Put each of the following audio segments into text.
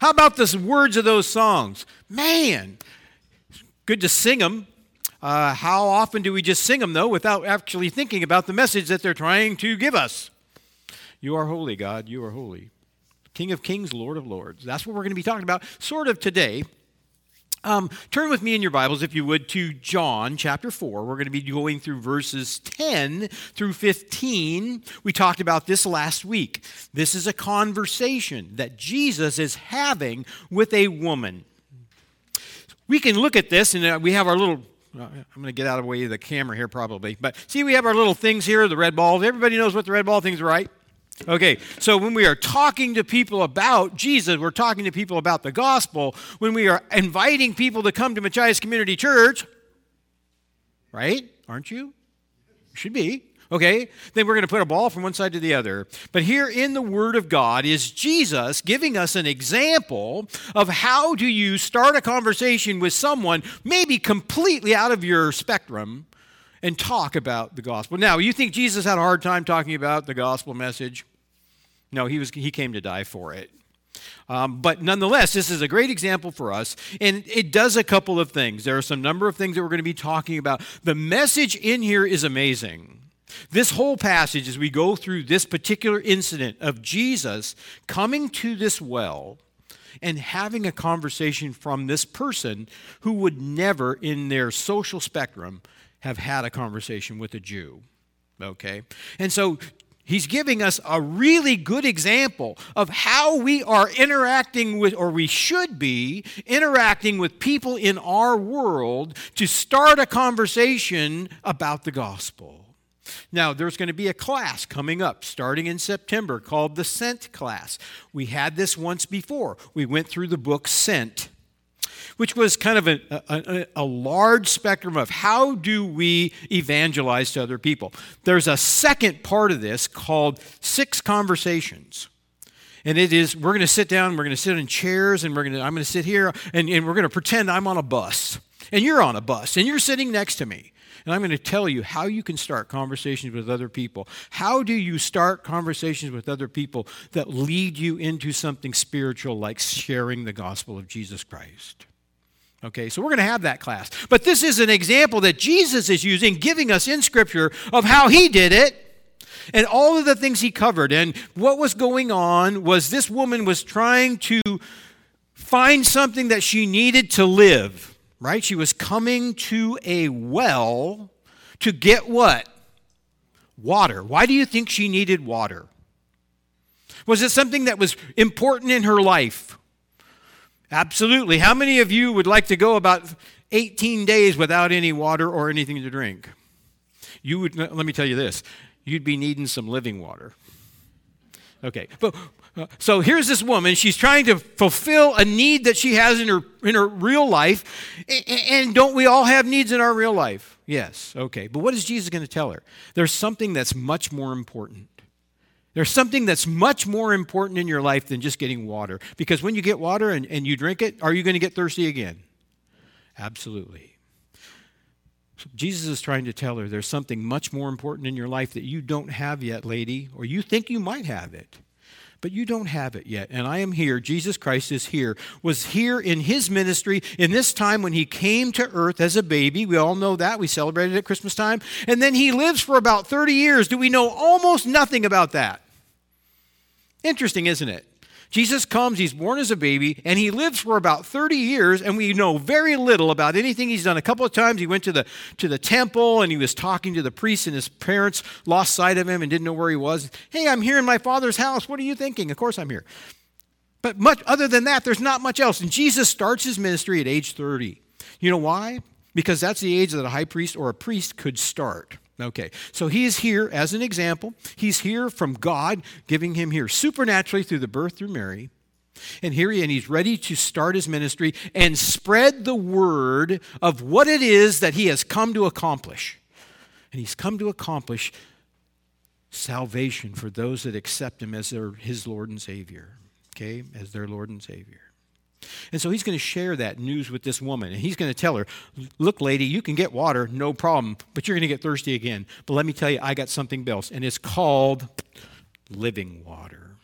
How about the words of those songs? Man, good to sing them. How often do we just sing them, though, without actually thinking about the message that they're trying to give us? You are holy, God. You are holy. King of kings, Lord of lords. That's what we're going to be talking about sort of today. Turn with me in your Bibles, if you would, to John chapter 4. We're going to be going through verses 10 through 15. We talked about this last week. This is a conversation that Jesus is having with a woman. We can look at this, and we have our little... I'm going to get out of the way of the camera here probably. But see, we have our little things here, the red balls. Everybody knows what the red ball things are, right? Okay, so when we are talking to people about Jesus, we're talking to people about the gospel. When we are inviting people to come to Machias Community Church, right? Aren't you? You should be. Okay, then we're going to put a ball from one side to the other. But here in the Word of God is Jesus giving us an example of how do you start a conversation with someone maybe completely out of your spectrum and talk about the gospel. Now, you think Jesus had a hard time talking about the gospel message? No, he came to die for it. But nonetheless, this is a great example for us, and it does a couple of things. There are some number of things that we're going to be talking about. The message in here is amazing. This whole passage, as we go through this particular incident of Jesus coming to this well and having a conversation from this person who would never in their social spectrum have had a conversation with a Jew, okay? And so he's giving us a really good example of how we are interacting with, or we should be interacting with people in our world to start a conversation about the gospel. Now, there's going to be a class coming up starting in September called the Sent class. We had this once before. We went through the book Sent, which was kind of a large spectrum of how do we evangelize to other people. There's a second part of this called 6 Conversations. And it is, we're going to sit down, we're going to sit in chairs, and I'm going to sit here, and we're going to pretend I'm on a bus. And you're on a bus, and you're sitting next to me. And I'm going to tell you how you can start conversations with other people. How do you start conversations with other people that lead you into something spiritual like sharing the gospel of Jesus Christ? Okay, so we're going to have that class. But this is an example that Jesus is using, giving us in Scripture of how he did it and all of the things he covered. And what was going on was this woman was trying to find something that she needed to live. Right? She was coming to a well to get what? Water. Why do you think she needed water? Was it something that was important in her life? Absolutely. How many of you would like to go about 18 days without any water or anything to drink? You would. Let me tell you this. You'd be needing some living water. Okay. But so here's this woman. She's trying to fulfill a need that she has in her real life. And don't we all have needs in our real life? Yes. Okay. But what is Jesus going to tell her? There's something that's much more important. There's something that's much more important in your life than just getting water. Because when you get water and you drink it, are you going to get thirsty again? Absolutely. So Jesus is trying to tell her there's something much more important in your life that you don't have yet, lady, or you think you might have it. But you don't have it yet. And I am here. Jesus Christ is here. Was here in his ministry in this time when he came to earth as a baby. We all know that. We celebrated at Christmas time. And then he lives for about 30 years. Do we know almost nothing about that? Interesting, isn't it? Jesus comes, he's born as a baby, and he lives for about 30 years, and we know very little about anything he's done. A couple of times he went to the temple, and he was talking to the priests, and his parents lost sight of him and didn't know where he was. Hey, I'm here in my Father's house. What are you thinking? Of course I'm here. But much other than that, there's not much else. And Jesus starts his ministry at age 30. You know why? Because that's the age that a high priest or a priest could start. Okay, so he is here as an example. He's here from God, giving him here supernaturally through the birth through Mary. And he's ready to start his ministry and spread the word of what it is that he has come to accomplish. And he's come to accomplish salvation for those that accept him as his Lord and Savior. Okay, as their Lord and Savior. And so he's going to share that news with this woman. And he's going to tell her, look, lady, you can get water, no problem, but you're going to get thirsty again. But let me tell you, I got something else, and it's called living water.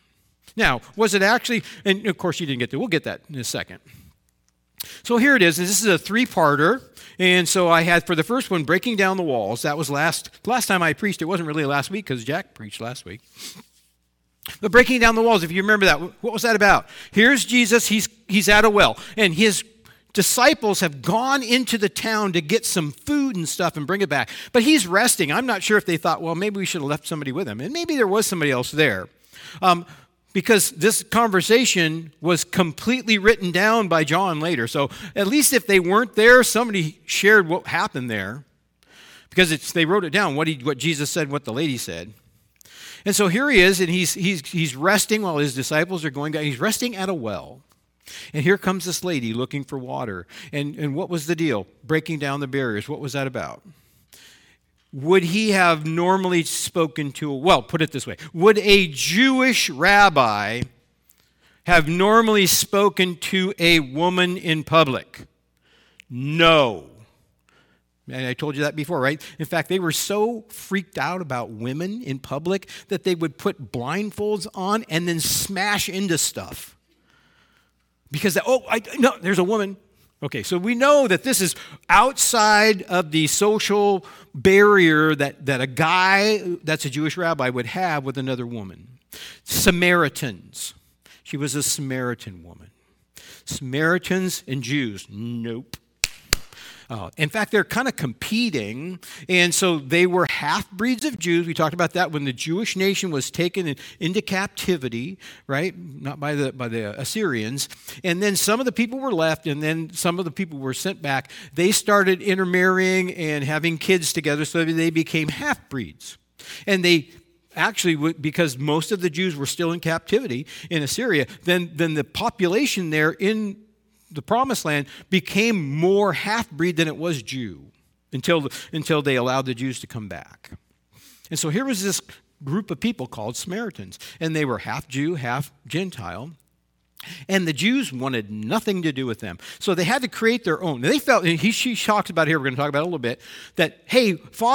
Now, was it actually, and of course you didn't get there, we'll get that in a second. So here it is, and this is a three-parter, and so I had for the first one, breaking down the walls. That was last time I preached. It wasn't really last week because Jack preached last week. But breaking down the walls, if you remember that, what was that about? Here's Jesus, he's at a well, and his disciples have gone into the town to get some food and stuff and bring it back. But he's resting. I'm not sure if they thought, well, maybe we should have left somebody with him. And maybe there was somebody else there. Because this conversation was completely written down by John later. So at least if they weren't there, somebody shared what happened there. Because they wrote it down, what Jesus said, what the lady said. And so here he is, and he's resting while his disciples are going down. He's resting at a well. And here comes this lady looking for water. And what was the deal? Breaking down the barriers. What was that about? Would he have normally spoken to, well, put it this way. Would a Jewish rabbi have normally spoken to a woman in public? No. And I told you that before, right? In fact, they were so freaked out about women in public that they would put blindfolds on and then smash into stuff. Because, no, there's a woman. Okay, so we know that this is outside of the social barrier that a guy that's a Jewish rabbi would have with another woman. Samaritans. She was a Samaritan woman. Samaritans and Jews, nope. In fact, they're kind of competing, and so they were half-breeds of Jews. We talked about that when the Jewish nation was taken into captivity, right? Not by the Assyrians. And then some of the people were left, and then some of the people were sent back. They started intermarrying and having kids together, so they became half-breeds. And they actually, because most of the Jews were still in captivity in Assyria, then the population there in the Promised Land became more half-breed than it was Jew until they allowed the Jews to come back. And so here was this group of people called Samaritans, and they were half Jew, half Gentile, and the Jews wanted nothing to do with them. So they had to create their own. They felt, and she talks about here, we're going to talk about it a little bit, that, hey,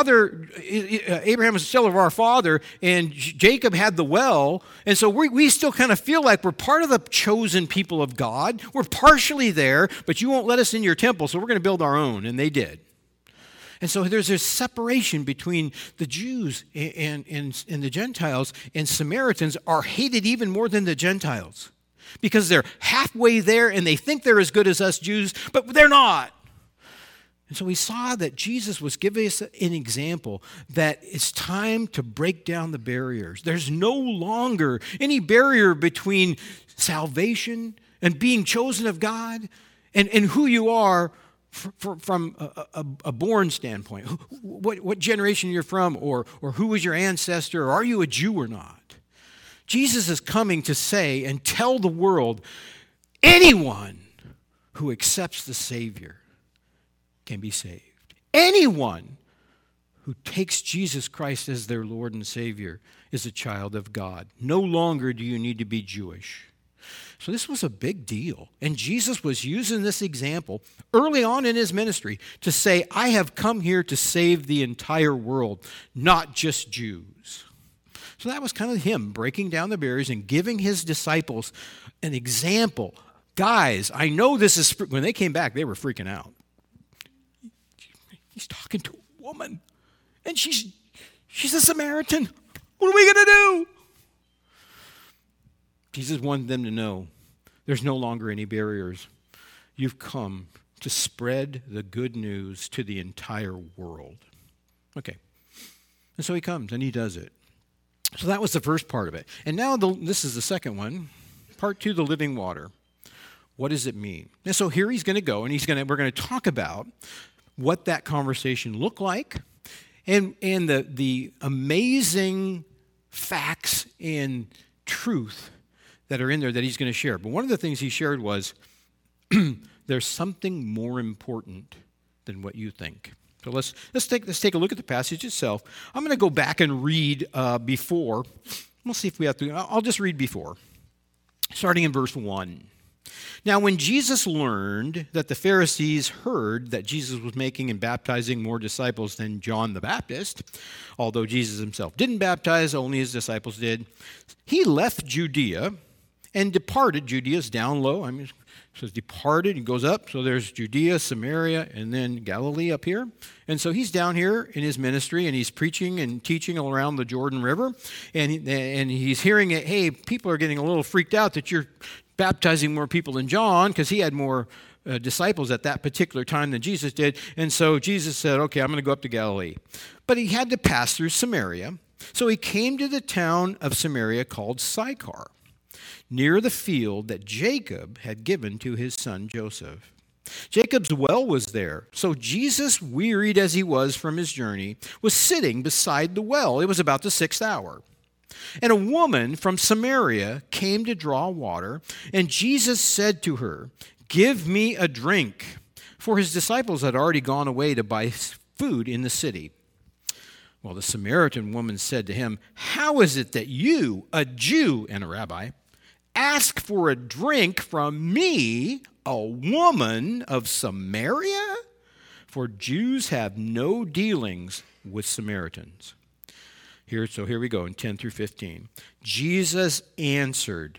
Abraham was still of our father, and Jacob had the well, and so we still kind of feel like we're part of the chosen people of God. We're partially there, but you won't let us in your temple, so we're going to build our own, and they did. And so there's this separation between the Jews and the Gentiles, and Samaritans are hated even more than the Gentiles. Because they're halfway there and they think they're as good as us Jews, but they're not. And so we saw that Jesus was giving us an example that it's time to break down the barriers. There's no longer any barrier between salvation and being chosen of God and who you are from a born standpoint. What generation you're from, or who was your ancestor, or are you a Jew or not? Jesus is coming to say and tell the world, anyone who accepts the Savior can be saved. Anyone who takes Jesus Christ as their Lord and Savior is a child of God. No longer do you need to be Jewish. So this was a big deal. And Jesus was using this example early on in his ministry to say, I have come here to save the entire world, not just Jews. So that was kind of him breaking down the barriers and giving his disciples an example. Guys, I know this is, when they came back, they were freaking out. He's talking to a woman, and she's a Samaritan. What are we going to do? Jesus wanted them to know there's no longer any barriers. You've come to spread the good news to the entire world. Okay. And so he comes, and he does it. So that was the first part of it. And now this is the second one, part 2, the living water. What does it mean? And so here he's going to go, and we're going to talk about what that conversation looked like, and the amazing facts and truth that are in there that he's going to share. But one of the things he shared was there's something more important than what you think. So let's take a look at the passage itself. I'm going to go back and read before. We'll see if we have to. I'll just read before, starting in verse 1. Now, when Jesus learned that the Pharisees heard that Jesus was making and baptizing more disciples than John the Baptist, although Jesus himself didn't baptize, only his disciples did, he left Judea and departed. Judea's down low. I mean, it says departed and goes up. So there's Judea, Samaria, and then Galilee up here. And so he's down here in his ministry, and he's preaching and teaching all around the Jordan River. And he's hearing it, hey, people are getting a little freaked out that you're baptizing more people than John, because he had more disciples at that particular time than Jesus did. And so Jesus said, okay, I'm going to go up to Galilee. But he had to pass through Samaria. So he came to the town of Samaria called Sychar, near the field that Jacob had given to his son Joseph. Jacob's well was there. So Jesus, wearied as he was from his journey, was sitting beside the well. It was about the 6th hour. And a woman from Samaria came to draw water, and Jesus said to her, "Give me a drink," for his disciples had already gone away to buy food in the city. Well, the Samaritan woman said to him, "How is it that you, a Jew and a rabbi, ask for a drink from me, a woman of Samaria? For Jews have no dealings with Samaritans." Here we go in 10 through 15. Jesus answered,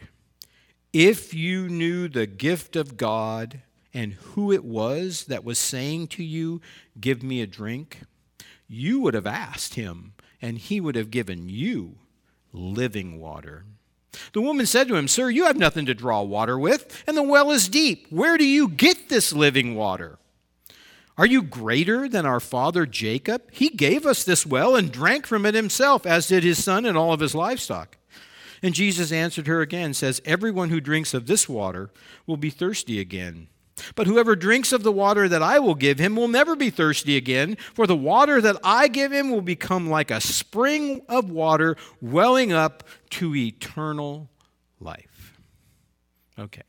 "If you knew the gift of God and who it was that was saying to you, 'Give me a drink,' you would have asked him, and he would have given you living water." The woman said to him, "Sir, you have nothing to draw water with, and the well is deep. Where do you get this living water? Are you greater than our father Jacob? He gave us this well and drank from it himself, as did his son and all of his livestock." And Jesus answered her again, says, "Everyone who drinks of this water will be thirsty again. But whoever drinks of the water that I will give him will never be thirsty again, for the water that I give him will become like a spring of water welling up to eternal life." Okay.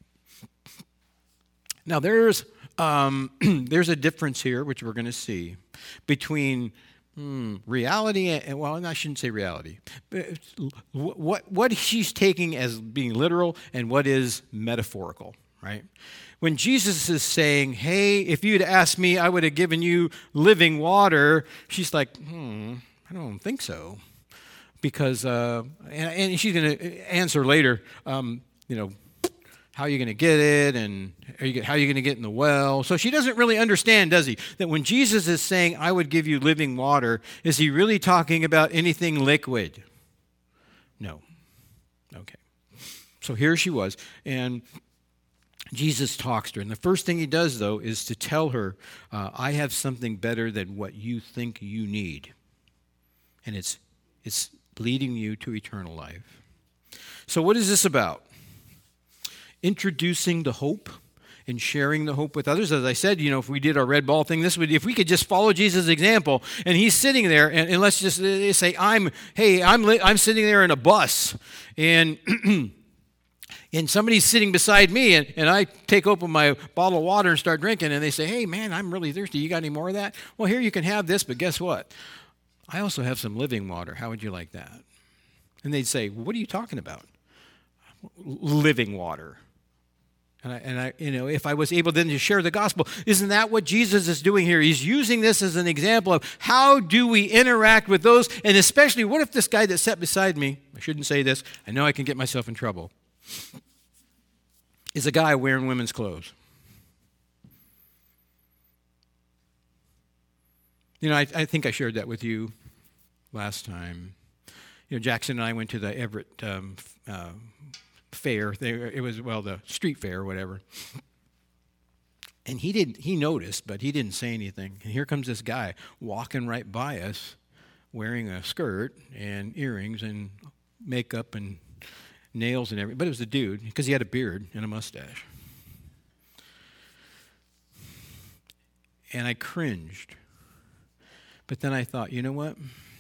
Now there's a difference here, which we're going to see, between reality and, well, I shouldn't say reality. What she's taking as being literal and what is metaphorical, right? When Jesus is saying, "Hey, if you'd asked me, I would have given you living water," she's like, I don't think so. Because, and she's going to answer later, how are you going to get it, and how are you going to get in the well? So she doesn't really understand, does he, that when Jesus is saying, "I would give you living water," is he really talking about anything liquid? No. Okay. So here she was, and Jesus talks to her. And the first thing he does, though, is to tell her, "I have something better than what you think you need. And it's leading you to eternal life." So what is this about? Introducing the hope and sharing the hope with others. As I said, if we did our red ball thing, if we could just follow Jesus' example, and he's sitting there, and let's just say, I'm sitting there in a bus, and and somebody's sitting beside me, and I take open my bottle of water and start drinking, and they say, "Hey, man, I'm really thirsty. You got any more of that?" Well, here you can have this, but guess what? I also have some living water. How would you like that? And they'd say, "What are you talking about?" Living water. And I, if I was able then to share the gospel, isn't that what Jesus is doing here? He's using this as an example of how do we interact with those, and especially, what if this guy that sat beside me, I shouldn't say this, I know I can get myself in trouble, is a guy wearing women's clothes. I think I shared that with you last time. Jackson and I went to the Everett fair. It was, the street fair or whatever. And he noticed, but he didn't say anything. And here comes this guy walking right by us, wearing a skirt and earrings and makeup and nails and everything. But it was a dude, because he had a beard and a mustache. And I cringed. But then I thought, you know what?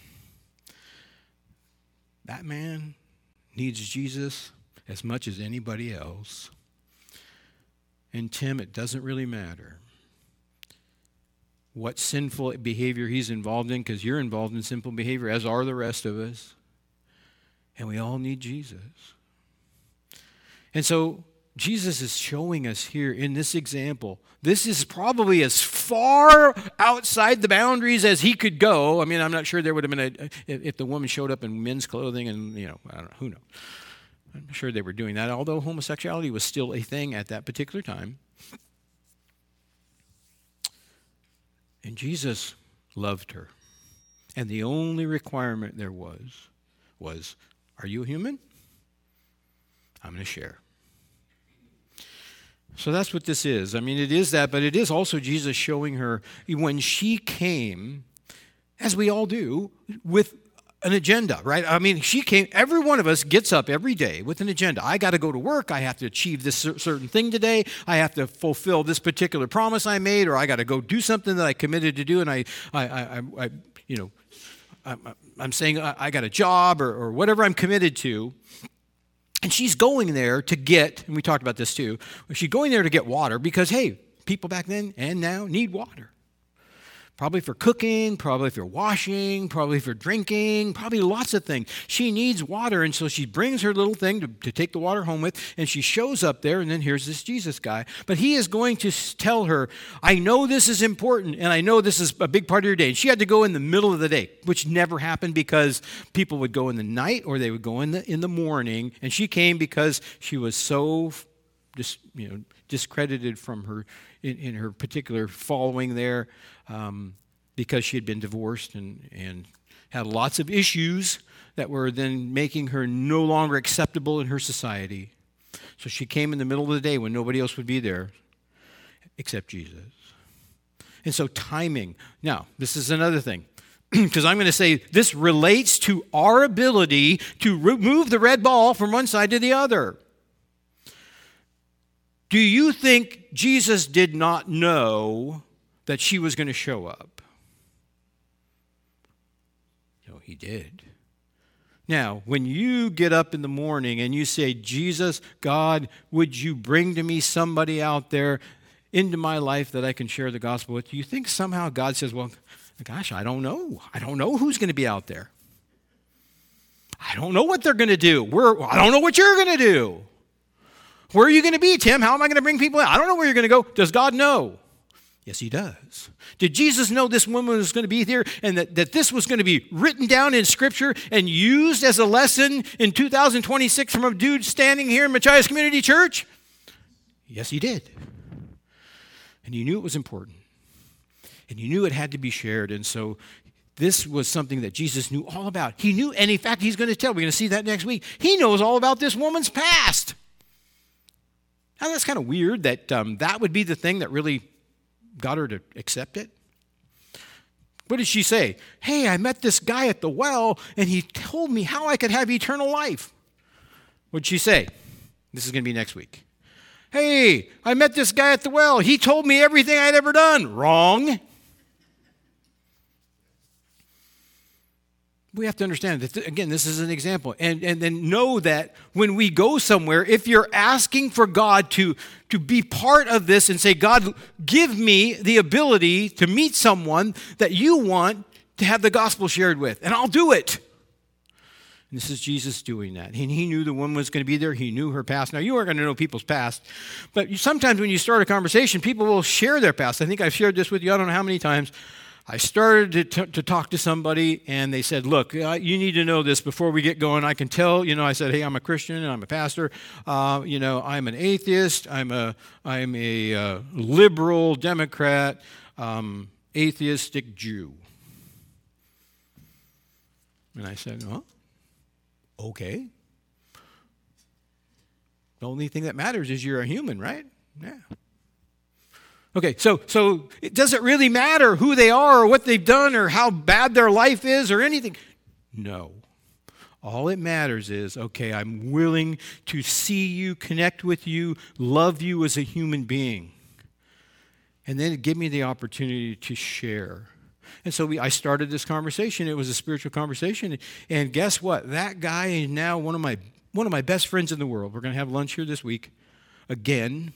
That man needs Jesus as much as anybody else. And Tim, it doesn't really matter what sinful behavior he's involved in, because you're involved in sinful behavior, as are the rest of us. And we all need Jesus. And so Jesus is showing us here in this example, this is probably as far outside the boundaries as he could go. I mean, I'm not sure there would have been if the woman showed up in men's clothing, and, I don't know, who knows. I'm sure they were doing that, although homosexuality was still a thing at that particular time. And Jesus loved her. And the only requirement there was, are you a human? I'm going to share. So that's what this is. I mean, it is that, but it is also Jesus showing her when she came, as we all do, with an agenda, right? I mean, she came, every one of us gets up every day with an agenda. I got to go to work. I have to achieve this certain thing today. I have to fulfill this particular promise I made, or I got to go do something that I committed to do, and I'm saying I got a job or whatever I'm committed to. And she's going there to get, and we talked about this too, she's going there to get water because, hey, people back then and now need water. Probably for cooking, probably for washing, probably for drinking, probably lots of things. She needs water, and so she brings her little thing to take the water home with, and she shows up there, and then here's this Jesus guy. But he is going to tell her, I know this is important, and I know this is a big part of your day. And she had to go in the middle of the day, which never happened because people would go in the night or they would go in the morning, and she came because she was so discredited from her in her particular following there. Because she had been divorced and had lots of issues that were then making her no longer acceptable in her society. So she came in the middle of the day when nobody else would be there except Jesus. And so timing. Now, this is another thing. Because I'm going to say this relates to our ability to remove the red ball from one side to the other. Do you think Jesus did not know that she was going to show up? No, he did. Now, when you get up in the morning and you say, Jesus, God, would you bring to me somebody out there into my life that I can share the gospel with? Do you think somehow God says, well, gosh, I don't know. I don't know who's going to be out there. I don't know what they're going to do. I don't know what you're going to do. Where are you going to be, Tim? How am I going to bring people in? I don't know where you're going to go. Does God know? Yes, he does. Did Jesus know this woman was going to be here and that this was going to be written down in Scripture and used as a lesson in 2026 from a dude standing here in Machias Community Church? Yes, he did. And he knew it was important. And he knew it had to be shared. And so this was something that Jesus knew all about. He knew, and in fact, he's going to tell. We're going to see that next week. He knows all about this woman's past. Now, that's kind of weird that that would be the thing that really got her to accept it. What did she say? Hey, I met this guy at the well, and he told me how I could have eternal life. What did she say? This is going to be next week. Hey, I met this guy at the well. He told me everything I'd ever done. Wrong. We have to understand that, again, this is an example. And then know that when we go somewhere, if you're asking for God to be part of this and say, God, give me the ability to meet someone that you want to have the gospel shared with, and I'll do it. And this is Jesus doing that. And he knew the woman was going to be there. He knew her past. Now, you aren't going to know people's past, but sometimes when you start a conversation, people will share their past. I think I've shared this with you, I don't know how many times. I started to talk to somebody, and they said, look, you need to know this before we get going. I can tell, I said, hey, I'm a Christian, and I'm a pastor. I'm an atheist. I'm a liberal Democrat, atheistic Jew. And I said, well, okay. The only thing that matters is you're a human, right? Yeah. Okay, so it doesn't really matter who they are or what they've done or how bad their life is or anything. No. All it matters is, okay, I'm willing to see you, connect with you, love you as a human being. And then give me the opportunity to share. And so I started this conversation. It was a spiritual conversation. And guess what? That guy is now one of my best friends in the world. We're going to have lunch here this week again.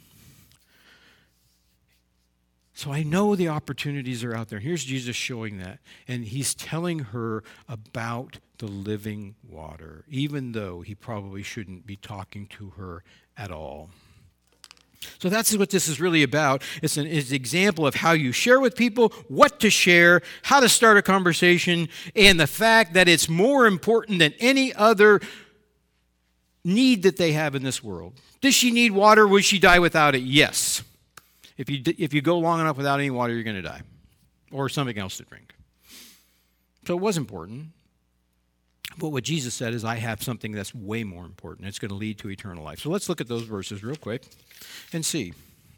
So I know the opportunities are out there. Here's Jesus showing that. And he's telling her about the living water, even though he probably shouldn't be talking to her at all. So that's what this is really about. It's an example of how you share with people, what to share, how to start a conversation, and the fact that it's more important than any other need that they have in this world. Does she need water? Would she die without it? Yes. If you go long enough without any water, you're going to die. Or something else to drink. So it was important. But what Jesus said is, I have something that's way more important. It's going to lead to eternal life. So let's look at those verses real quick and see.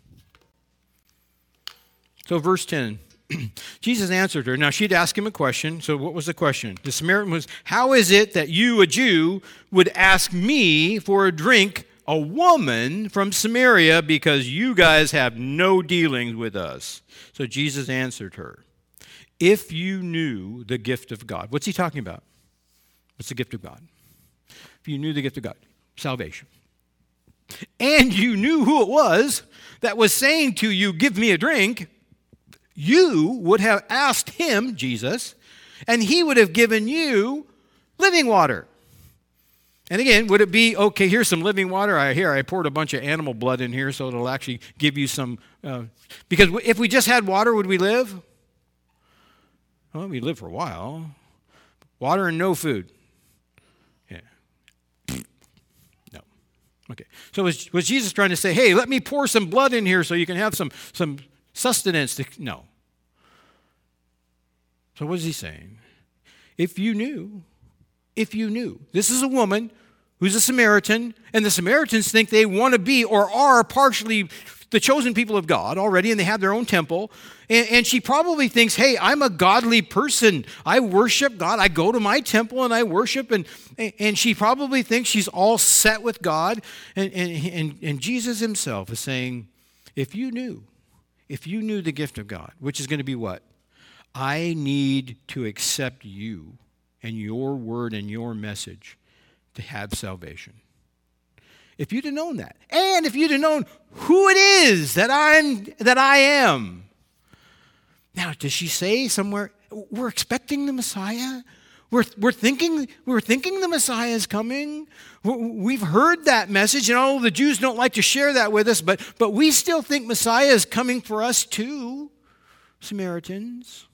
So verse 10, Jesus answered her. Now she'd ask him a question. So what was the question? The Samaritan was, how is it that you, a Jew, would ask me for a drink, a woman from Samaria, because you guys have no dealings with us? So Jesus answered her, if you knew the gift of God. What's he talking about? What's the gift of God? If you knew the gift of God, salvation. And you knew who it was that was saying to you, give me a drink, you would have asked him, Jesus, and he would have given you living water. And again, would it be, okay, here's some living water. I poured a bunch of animal blood in here so it'll actually give you some, because if we just had water, would we live? Well, we'd live for a while. Water and no food. Yeah. No. Okay. So was Jesus trying to say, hey, let me pour some blood in here so you can have some sustenance? No. So what is he saying? If you knew, this is a woman who's a Samaritan, and the Samaritans think they want to be or are partially the chosen people of God already, and they have their own temple, and she probably thinks, hey, I'm a godly person. I worship God. I go to my temple and I worship, and she probably thinks she's all set with God, and Jesus himself is saying, if you knew the gift of God, which is going to be what? I need to accept you and your word and your message to have salvation. If you'd have known that, and if you'd have known who it is that I am. Now, does she say somewhere, we're expecting the Messiah? We're thinking the Messiah is coming. We've heard that message, and the Jews don't like to share that with us, but we still think Messiah is coming for us too, Samaritans.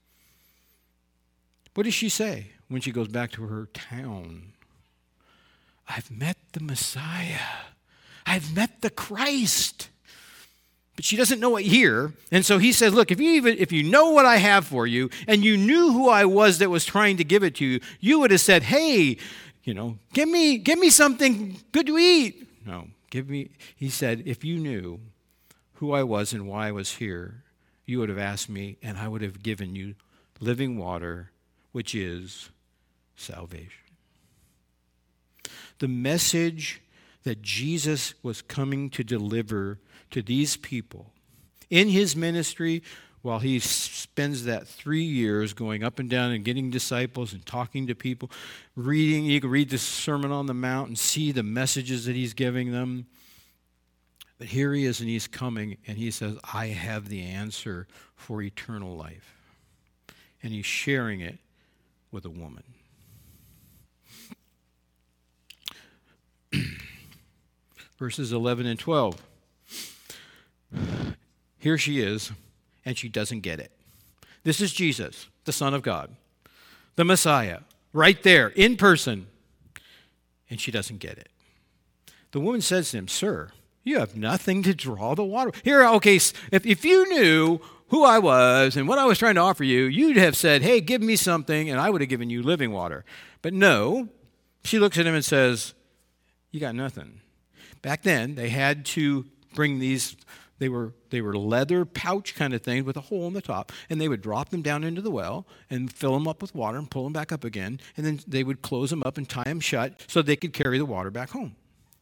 What does she say when she goes back to her town? I've met the Messiah. I've met the Christ. But she doesn't know it here. And so he says, look, if you know what I have for you, and you knew who I was that was trying to give it to you, you would have said, hey, give me something good to eat. No, he said, if you knew who I was and why I was here, you would have asked me, and I would have given you living water, which is salvation. The message that Jesus was coming to deliver to these people in his ministry, while he spends that 3 years going up and down and getting disciples and talking to people, reading, you can read the Sermon on the Mount and see the messages that he's giving them. But here he is, and he's coming, and he says, I have the answer for eternal life. And he's sharing it with a woman. Verses 11 and 12. Here she is, and she doesn't get it. This is Jesus, the Son of God, the Messiah, right there, in person, and she doesn't get it. The woman says to him, sir, you have nothing to draw the water. Here, okay, if you knew who I was and what I was trying to offer you, you'd have said, hey, give me something, and I would have given you living water. But no, she looks at him and says, you got nothing. Back then, they had to bring these, they were leather pouch kind of things with a hole in the top, and they would drop them down into the well and fill them up with water and pull them back up again, and then they would close them up and tie them shut so they could carry the water back home.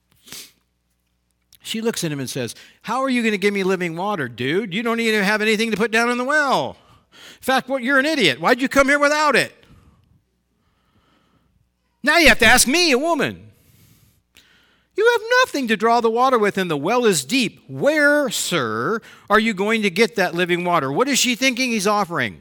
She looks at him and says, how are you going to give me living water, dude? You don't even have anything to put down in the well. In fact, you're an idiot. Why'd you come here without it? Now you have to ask me, a woman. You have nothing to draw the water with, and the well is deep. Where, sir, are you going to get that living water? What is she thinking he's offering?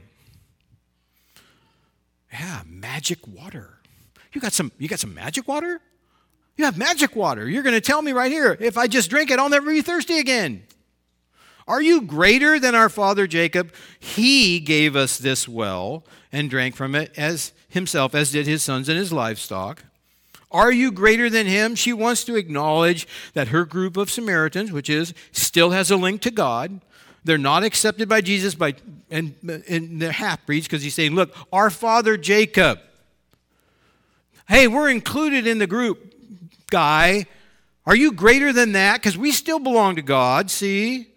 Yeah, magic water. You got some magic water? You have magic water. You're going to tell me right here, if I just drink it, I'll never be thirsty again. Are you greater than our father Jacob? He gave us this well and drank from it as himself, as did his sons and his livestock. Are you greater than him? She wants to acknowledge that her group of Samaritans, which is still has a link to God, they're not accepted by Jesus and they're half-breeds because he's saying, look, our father Jacob. Hey, we're included in the group, guy. Are you greater than that? Because we still belong to God, see?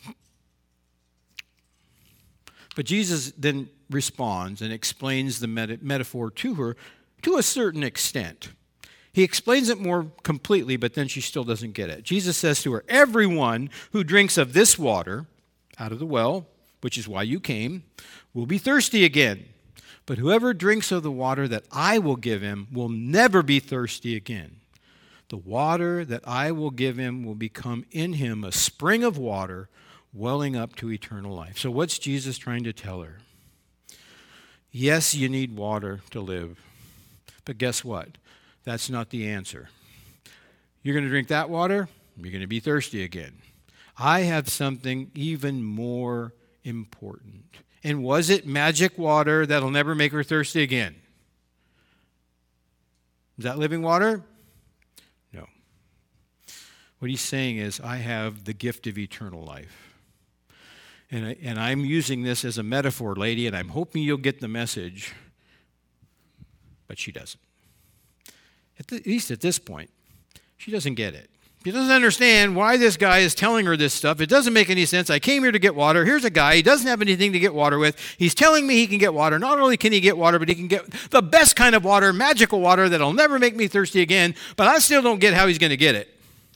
But Jesus then responds and explains the metaphor to her to a certain extent. He explains it more completely, but then she still doesn't get it. Jesus says to her, everyone who drinks of this water out of the well, which is why you came, will be thirsty again. But whoever drinks of the water that I will give him will never be thirsty again. The water that I will give him will become in him a spring of water welling up to eternal life. So what's Jesus trying to tell her? Yes, you need water to live. But guess what? That's not the answer. You're going to drink that water, you're going to be thirsty again. I have something even more important. And was it magic water that'll never make her thirsty again? Is that living water? No. What he's saying is, I have the gift of eternal life. And I'm using this as a metaphor, lady, and I'm hoping you'll get the message. But she doesn't. At least at this point, she doesn't get it. She doesn't understand why this guy is telling her this stuff. It doesn't make any sense. I came here to get water. Here's a guy. He doesn't have anything to get water with. He's telling me he can get water. Not only can he get water, but he can get the best kind of water, magical water that'll never make me thirsty again. But I still don't get how he's going to get it.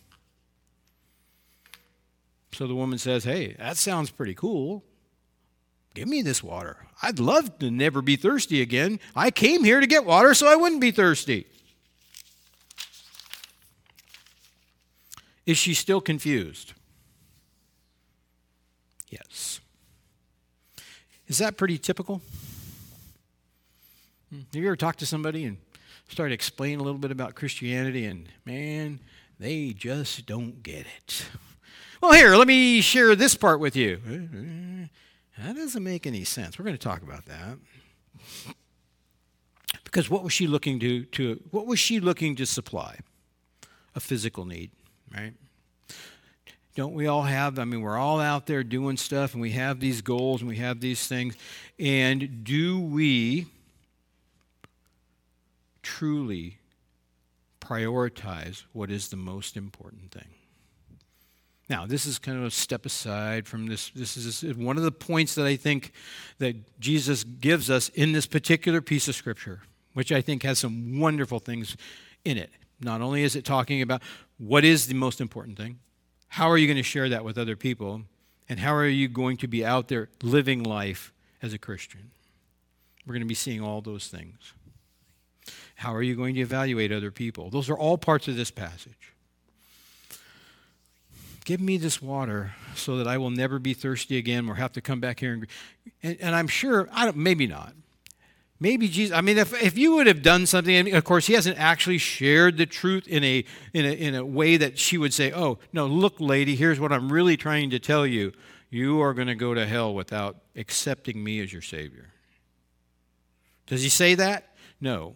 So the woman says, hey, that sounds pretty cool. Give me this water. I'd love to never be thirsty again. I came here to get water so I wouldn't be thirsty. Is she still confused? Yes. Is that pretty typical? Have you ever talked to somebody and started explaining a little bit about Christianity and, man, they just don't get it? Well, here, let me share this part with you. That doesn't make any sense. We're going to talk about that. Because what was she looking to supply? A physical need. Right? Don't we all have, we're all out there doing stuff and we have these goals and we have these things. And do we truly prioritize what is the most important thing? Now, this is kind of a step aside from this. This is one of the points that I think that Jesus gives us in this particular piece of Scripture, which I think has some wonderful things in it. Not only is it talking about what is the most important thing, how are you going to share that with other people, and how are you going to be out there living life as a Christian? We're going to be seeing all those things. How are you going to evaluate other people? Those are all parts of this passage. Give me this water so that I will never be thirsty again or have to come back here. And I'm sure, maybe not. Maybe Jesus, if you would have done something, and of course he hasn't actually shared the truth in a way that she would say, oh, no, look, lady, here's what I'm really trying to tell you. You are going to go to hell without accepting me as your Savior. Does he say that? No.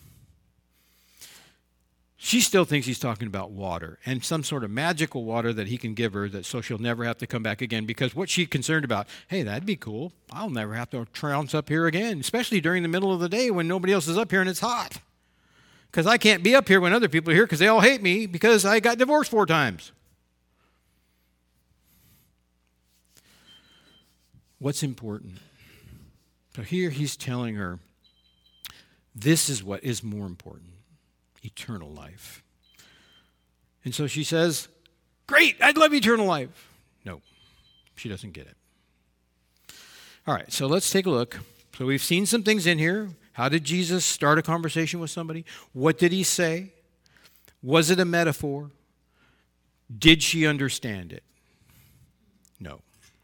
She still thinks he's talking about water and some sort of magical water that he can give her so she'll never have to come back again, because what she's concerned about, hey, that'd be cool. I'll never have to trounce up here again, especially during the middle of the day when nobody else is up here and it's hot. Because I can't be up here when other people are here because they all hate me because I got divorced 4 times. What's important? So here he's telling her, this is what is more important. Eternal life. And so she says, great, I'd love eternal life. No, she doesn't get it. All right, so let's take a look. So we've seen some things in here. How did Jesus start a conversation with somebody? What did he say? Was it a metaphor? Did she understand it? No.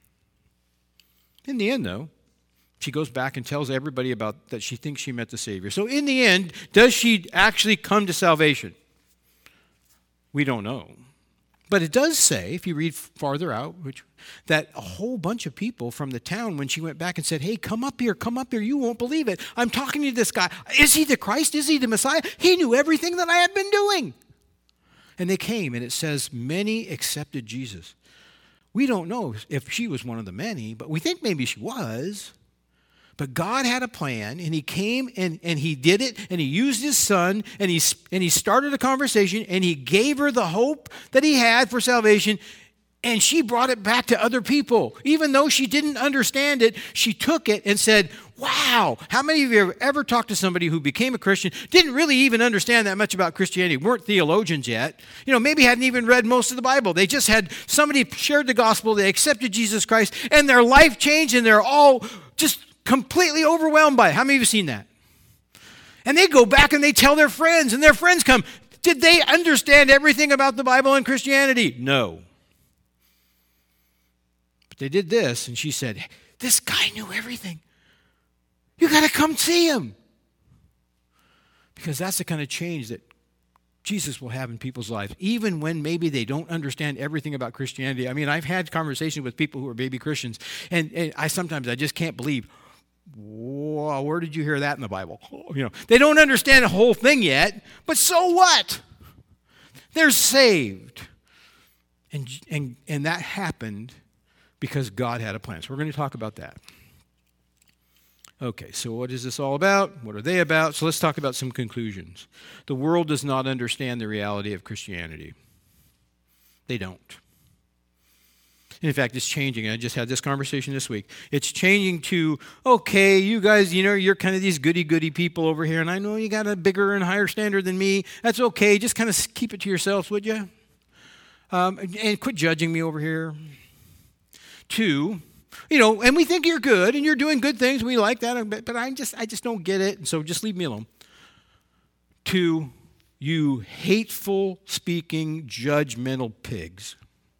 In the end, though, she goes back and tells everybody about that she thinks she met the Savior. So in the end, does she actually come to salvation? We don't know. But it does say, if you read farther out, that a whole bunch of people from the town, when she went back and said, hey, come up here, you won't believe it. I'm talking to this guy. Is he the Christ? Is he the Messiah? He knew everything that I had been doing. And they came, and it says many accepted Jesus. We don't know if she was one of the many, but we think maybe she was. But God had a plan, and he came and he did it, and he used his son, and he started a conversation, and he gave her the hope that he had for salvation, and she brought it back to other people. Even though she didn't understand it, she took it and said, wow, how many of you have ever talked to somebody who became a Christian, didn't really even understand that much about Christianity, weren't theologians yet, maybe hadn't even read most of the Bible. They just had somebody shared the gospel, they accepted Jesus Christ, and their life changed, and they're all just completely overwhelmed by it. How many of you have seen that? And they go back and they tell their friends, and their friends come. Did they understand everything about the Bible and Christianity? No. But they did this, and she said, this guy knew everything. You got to come see him. Because that's the kind of change that Jesus will have in people's lives, even when maybe they don't understand everything about Christianity. I mean, I've had conversations with people who are baby Christians, and I sometimes just can't believe, whoa, where did you hear that in the Bible? They don't understand the whole thing yet, but so what? They're saved. And that happened because God had a plan. So we're going to talk about that. Okay, so what is this all about? What are they about? So let's talk about some conclusions. The world does not understand the reality of Christianity. They don't. In fact, it's changing. I just had this conversation this week. It's changing to, okay, you guys, you're kind of these goody-goody people over here, and I know you got a bigger and higher standard than me. That's okay. Just kind of keep it to yourselves, would you? And quit judging me over here. 2, and we think you're good, and you're doing good things. We like that, but I just don't get it, and so just leave me alone. 2, you hateful speaking, judgmental pigs.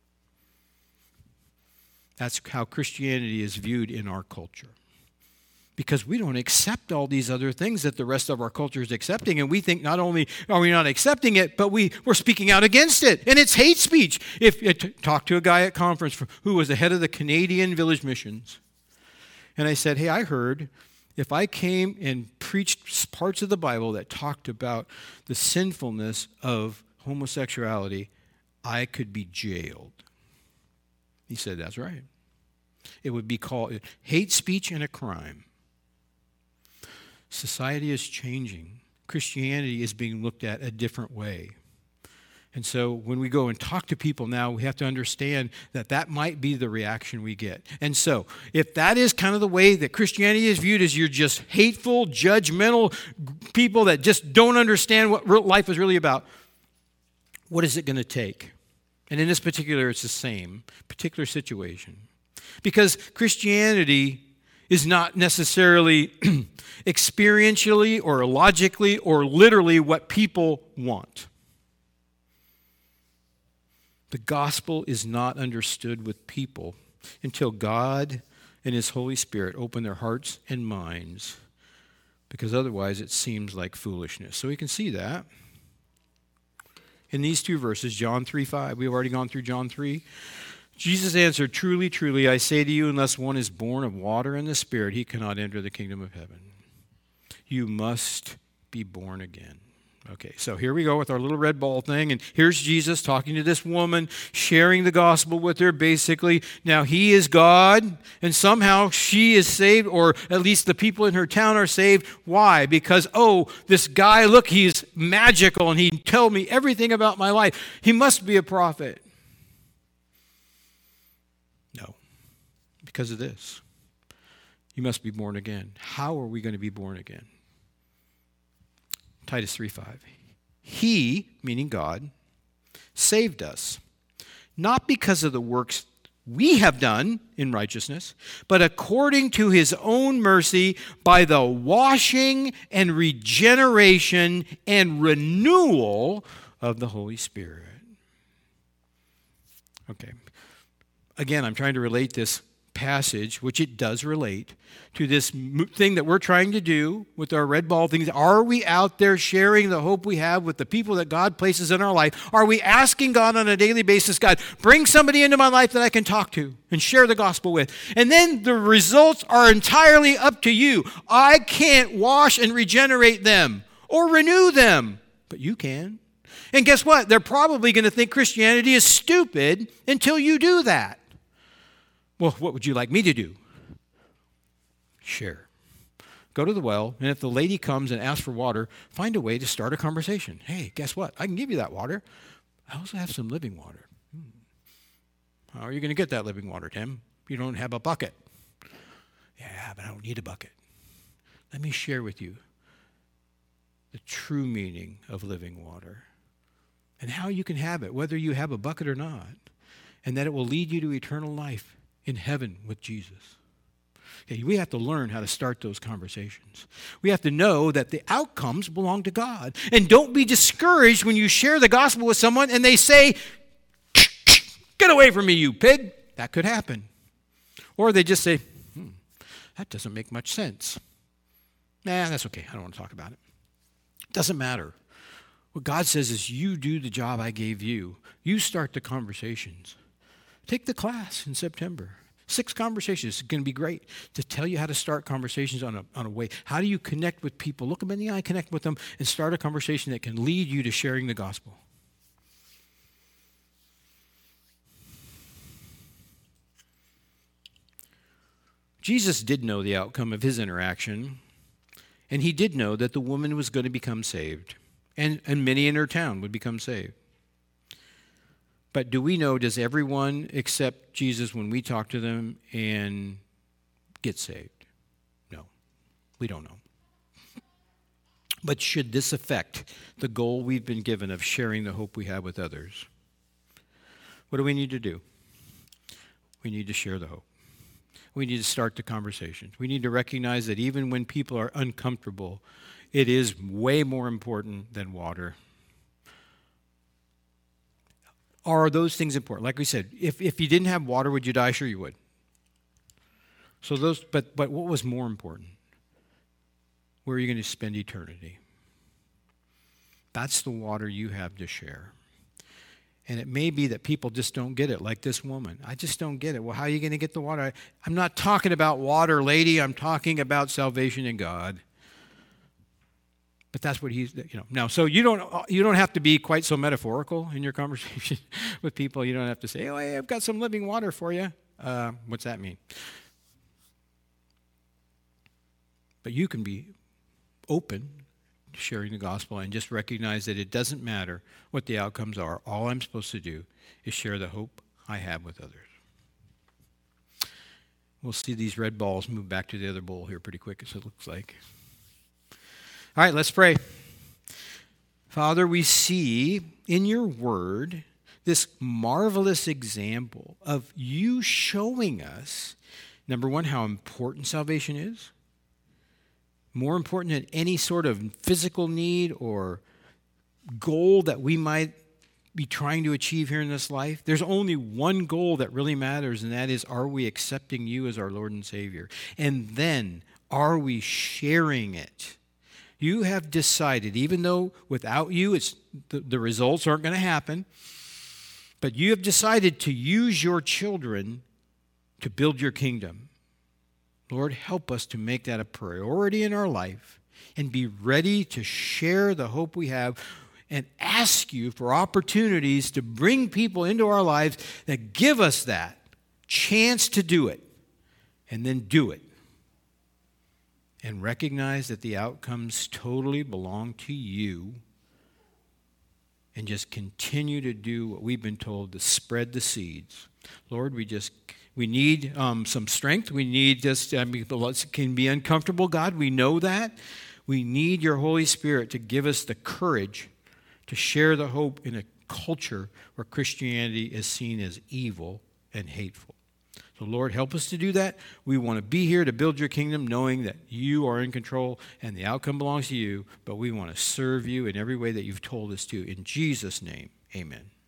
That's how Christianity is viewed in our culture. Because we don't accept all these other things that the rest of our culture is accepting, and we think not only are we not accepting it, but we're speaking out against it, and it's hate speech. If you talk to a guy at conference who was the head of the Canadian Village Missions, and I said, hey, I heard if I came and preached parts of the Bible that talked about the sinfulness of homosexuality, I could be jailed. He said, that's right. It would be called hate speech and a crime. Society is changing. Christianity is being looked at a different way. And so when we go and talk to people now, we have to understand that might be the reaction we get. And so if that is kind of the way that Christianity is viewed, as you're just hateful, judgmental people that just don't understand what life is really about, what is it going to take? And in this particular, it's the same particular situation. Because Christianity is not necessarily experientially or logically or literally what people want. The gospel is not understood with people until God and His Holy Spirit open their hearts and minds, because otherwise it seems like foolishness. So we can see that in these 2 verses, John 3:5. We've already gone through John 3. Jesus answered, truly, truly, I say to you, unless one is born of water and the Spirit, he cannot enter the kingdom of heaven. You must be born again. Okay, so here we go with our little red ball thing, and here's Jesus talking to this woman, sharing the gospel with her, basically. Now, he is God, and somehow she is saved, or at least the people in her town are saved. Why? Because, this guy, look, he's magical, and he told me everything about my life. He must be a prophet. No, because of this. You must be born again. How are we going to be born again? Titus 3:5. He, meaning God, saved us, not because of the works we have done in righteousness, but according to His own mercy by the washing and regeneration and renewal of the Holy Spirit. Okay. Again, I'm trying to relate this passage, which it does relate to this thing that we're trying to do with our red ball things. Are we out there sharing the hope we have with the people that God places in our life? Are we asking God on a daily basis, God, bring somebody into my life that I can talk to and share the gospel with? And then the results are entirely up to you. I can't wash and regenerate them or renew them, but you can. And guess what? They're probably going to think Christianity is stupid until you do that. Well, what would you like me to do? Share. Go to the well, and if the lady comes and asks for water, find a way to start a conversation. Hey, guess what? I can give you that water. I also have some living water. How are you going to get that living water, Tim? You don't have a bucket. Yeah, but I don't need a bucket. Let me share with you the true meaning of living water and how you can have it, whether you have a bucket or not, and that it will lead you to eternal life in heaven with Jesus. Okay, we have to learn how to start those conversations. We have to know that the outcomes belong to God. And don't be discouraged when you share the gospel with someone and they say, "Get away from me, you pig." That could happen. Or they just say, that doesn't make much sense. Nah, that's okay. I don't want to talk about it. It doesn't matter. What God says is you do the job I gave you. You start the conversations. Take the class in September. 6 conversations. It's going to be great to tell you how to start conversations on a way. How do you connect with people? Look them in the eye, connect with them, and start a conversation that can lead you to sharing the gospel. Jesus did know the outcome of his interaction, and he did know that the woman was going to become saved, and many in her town would become saved. But do we know, does everyone accept Jesus when we talk to them and get saved? No, we don't know. But should this affect the goal we've been given of sharing the hope we have with others? What do we need to do? We need to share the hope. We need to start the conversations. We need to recognize that even when people are uncomfortable, it is way more important than water. Are those things important? Like we said, if you didn't have water, would you die? Sure you would. So but what was more important? Where are you going to spend eternity? That's the water you have to share. And it may be that people just don't get it, like this woman. I just don't get it. Well, how are you going to get the water? I'm not talking about water, lady. I'm talking about salvation in God. But that's what he's, Now, so you don't have to be quite so metaphorical in your conversation with people. You don't have to say, "Oh, hey, I've got some living water for you." What's that mean? But you can be open to sharing the gospel and just recognize that it doesn't matter what the outcomes are. All I'm supposed to do is share the hope I have with others. We'll see these red balls move back to the other bowl here pretty quick, as it looks like. All right, let's pray. Father, we see in your word this marvelous example of you showing us, number one, how important salvation is. More important than any sort of physical need or goal that we might be trying to achieve here in this life. There's only one goal that really matters, and that is, are we accepting you as our Lord and Savior? And then, are we sharing it? You have decided, even though without you the results aren't going to happen, but you have decided to use your children to build your kingdom. Lord, help us to make that a priority in our life and be ready to share the hope we have and ask you for opportunities to bring people into our lives that give us that chance to do it, and then do it. And recognize that the outcomes totally belong to you, and just continue to do what we've been told, to spread the seeds. Lord, we need some strength. We need it can be uncomfortable, God. We know that. We need your Holy Spirit to give us the courage to share the hope in a culture where Christianity is seen as evil and hateful. So, Lord, help us to do that. We want to be here to build your kingdom, knowing that you are in control and the outcome belongs to you, but we want to serve you in every way that you've told us to. In Jesus' name, amen.